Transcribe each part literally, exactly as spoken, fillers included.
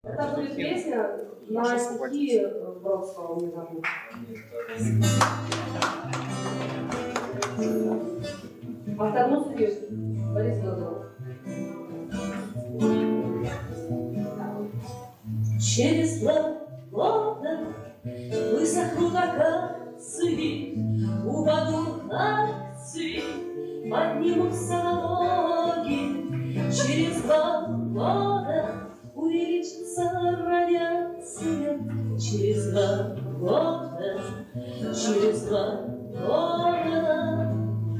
Это будет песня на стихи Бродского, не забыл. Автомусский Борис Годунов. Через два года высохнут акации, упадут акции, поднимутся налоги. Через два года увеличится радиация. Через два года, через два года.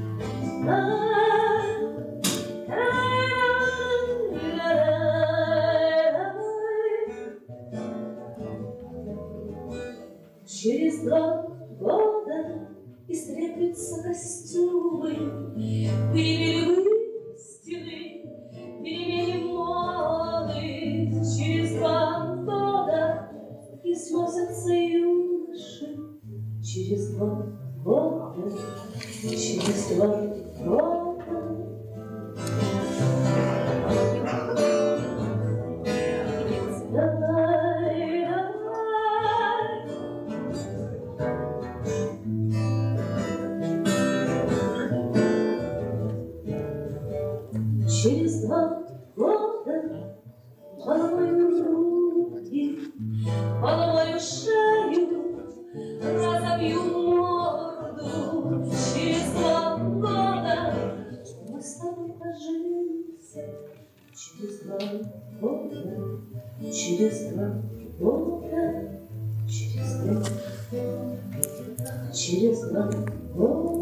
Через два года истреплются костюмы, переменим стены, переменим моды. Через два года износятся юноши. Через два года, через два года. Через два года поломаю руки, поломаю шею, разобью морду. Через два года мы с тобой поженимся. Через два года, через два года, через два, через два года.